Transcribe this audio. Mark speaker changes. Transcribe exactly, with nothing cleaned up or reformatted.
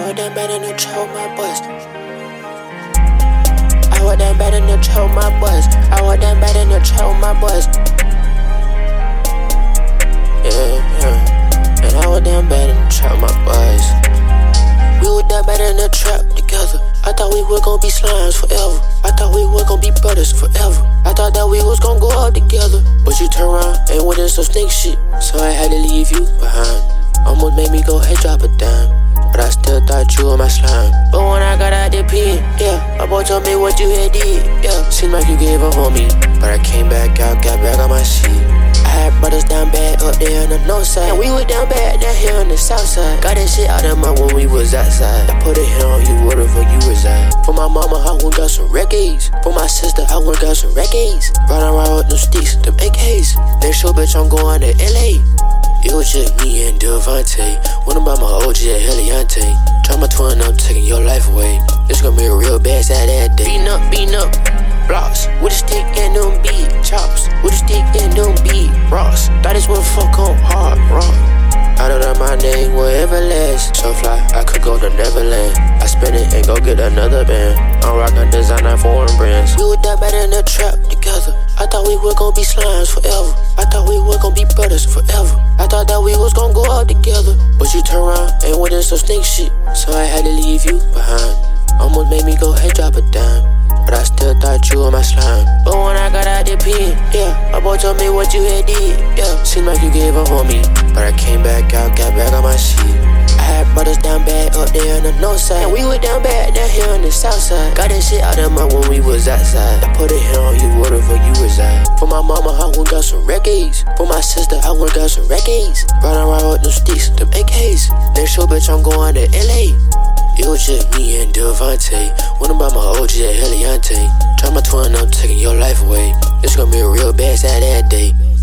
Speaker 1: I was down bad in the trap with my boys. I was down bad in the trap with my boys. I was down bad in the trap with my boys. Yeah, yeah. And I was down bad in the trap with my boys. We were down bad in the trap together. I thought we were gon' be slimes forever. I thought we were gon' be brothers forever. I thought that we was gon' go up together. But you turn around and went in some snake shit, so I had to leave you behind. Almost made me go head drop a dime, but I still thought you were my slime. But when I got out the pen, yeah, my boy told me what you had did, yeah. Seemed like you gave up on me, but I came back out, got back on my seat. I had brothers down bad up there on the north side, and we were down bad down here on the south side. Got that shit out of my when we was outside. I put it here on you wherever you reside. For my mama, I went got some records. For my sister, I went got some records. Riding around with them sticks, them A Ks. Next show, bitch, I'm going to L A. It was just me and Devante. Went about my O G at Heliante. Try my twin, I'm taking your life away. It's gonna be a real bad side that day. Beatin' up, beatin' up, blocks with a stick and them beat chops. With a stick and them beat rocks. Thought this would fuck on hard rock. I don't know my name will ever last. So fly, I could go to Neverland. I spend it and go get another band. I'm rockin' designer foreign brands. We were that bad in the trap together. I thought we were gon' be slimes forever. I thought we were gon' be brothers forever. I thought that we was gon' go up together. But you turn around and went in some snake shit, so I had to leave you behind. Almost made me go head drop a dime, but I still thought you were my slime. But when I got out the pen, yeah, my boy told me what you had did, yeah. Seemed like you gave up on me, but I came back out, got back on my seat. I had brothers down bad up there on the north side, and we were down bad down here on the south side. Got that shit out of my when we was outside. I put it here on you wherever you reside. For my mama, I went got some records. For my sister, I went got some records. Riding around with them sticks, them A Ks. Next show, bitch, I'm going to L A. It was just me and Devante. Went about my O G at Heliante. Try my twin, I'm taking your life away. It's gonna be a real bad side that day.